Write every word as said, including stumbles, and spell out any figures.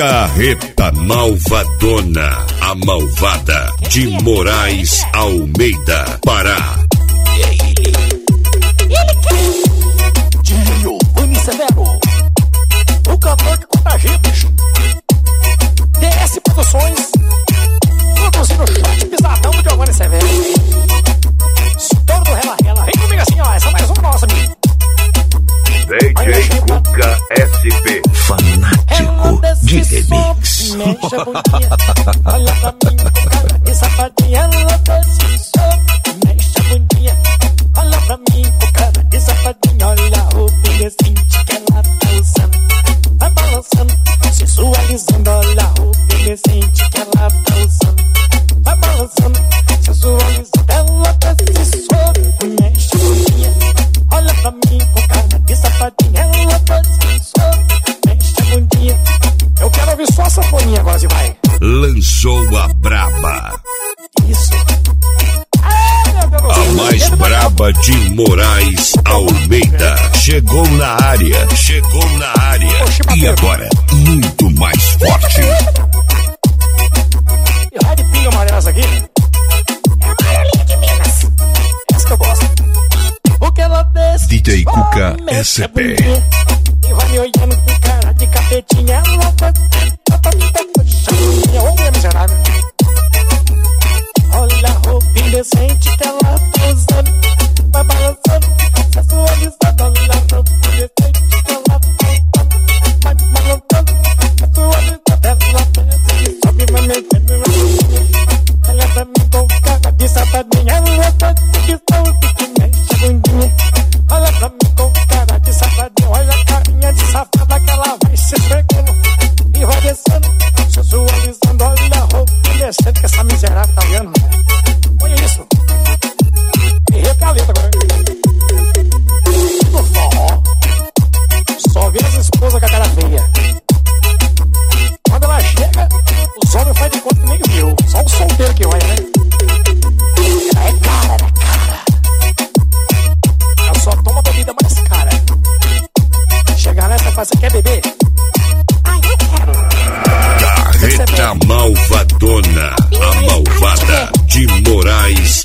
Carreta Malvadona, a malvada de Moraes Almeida, Pará. Dinho, Vani Severo, o cantor que contagia, bicho. D S Produções, produzindo o shot pisadão do Giovanni Severo. Estouro do Rela Rela, vem comigo assim, ó, essa é mais uma nossa, amigo. D J Cuca S P, fanático de remix. Mexe a bundinha, olha pra mim com cara de safadinha. Ela desce sobe, mexe a bundinha, olha pra mim com cara de safadinha. Olha a roupa indecente que ela tá usando, vai balançando, sensualizando. Olha a roupa indecente que ela tá usando, vai balançando, sensualizando. Ela desce sobe, mexe a bundinha, olha pra mim com cara de safadinha. Ela desce sobe, mexe a bundinha. Eu quero ouvir só a sanfoninha agora, se vai. Lançou a braba. Isso. Ai, meu Deus, A mais braba de Moraes Almeida. Chegou na área, chegou na área. E agora, muito mais forte. E raio de pinga amarela essa aqui? É a amarelinha de Minas. Essa que eu gosto. Porque ela desce, D J Cuca S P. E vai me olhando com cara de capetinha. Ela tá chaminha, ô mulher miserável. Olha a roupa indecente que ela tá usando, vai balançando, sensualizando. Olha a roupa indecente que ela tá usando, vai balançando, sensualizando. Ela desce e sobe, vai mexendo. Olha pra mim com cara de safadinha. Ela desce e sobe, que mexe a bundinha. Olha pra mim com cara de safadinha. Olha a carinha de safada que ela vai se esfregando e vai descendo, sensualizando. Olha a roupa indecente que essa miserável tá vendo. Olha isso. E recaleta agora. No forró, só vê as esposas com a cara feia. Quando ela chega, os homens fazem de conta que nem viu. Só o solteiro que olha, né? Ela é cara, né, cara? Ela só toma bebida mais cara. Chegar nessa e fala, você quer beber? Ah, eu quero. Carreta Malvadona, a malvada de Moraes